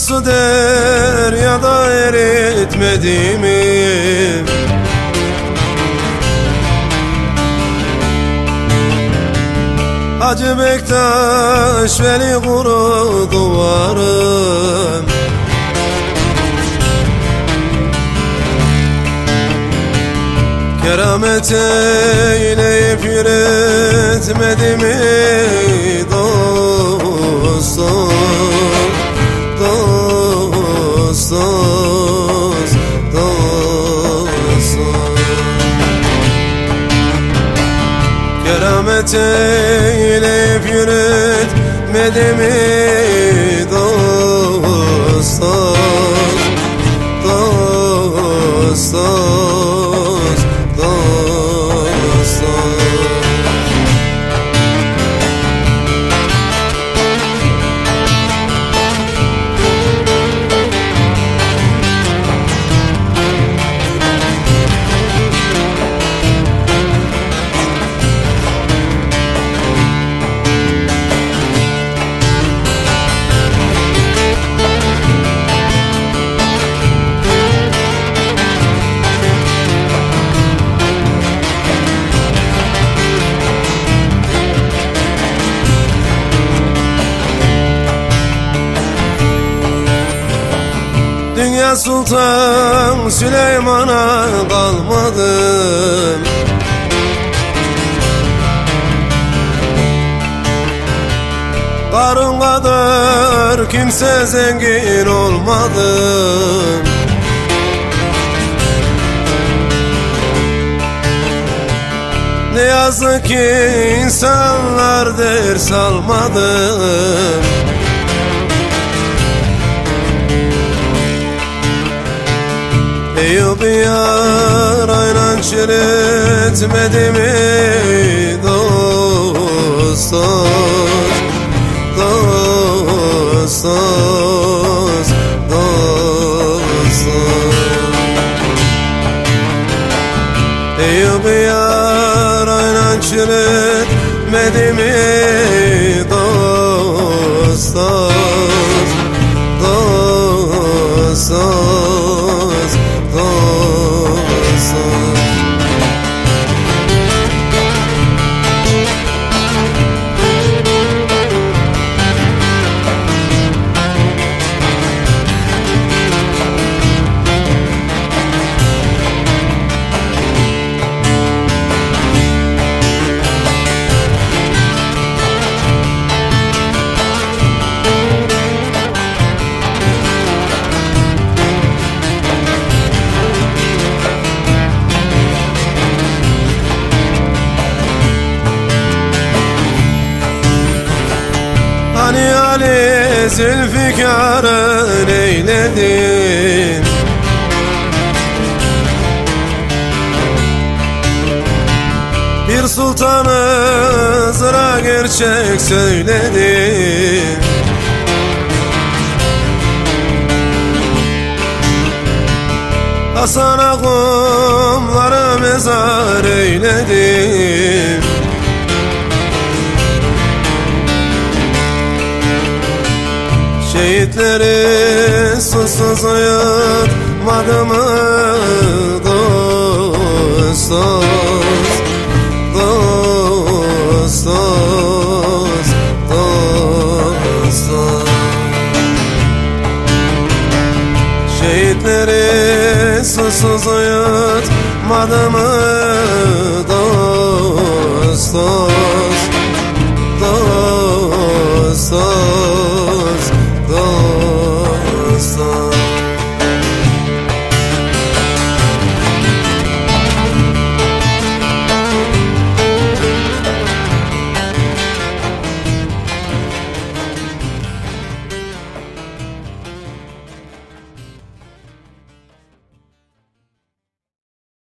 su deryada eritmedi mi? Hacı Bektaş Veli kuru duvarım, keramet eyleyip yürütmedi mi dostum? Dostuz, dostuz. Keramet eyleyip yürütmedi mi dostuz? Dostuz, dostuz. Dünya Sultan Süleyman'a kalmadım, Karun kadar kimse zengin olmadım. Ne yazık ki insanlar ders almadım. Eyüp yarayla çürütmedi mi dostuz? Dostuz, dostuz. Eyüp yarayla çürütmedi mi dostuz? Dostuz, dostuz. Hani Ali Zülfikar'ı neyledin? Bir sultanı zıra gerçek söyledin. Hasan kumları mezar eyledin. Şehitleri susuz uyutmadı mı dostuz? Dostuz, dostuz. Şehitleri susuz uyutmadı mı dostuz?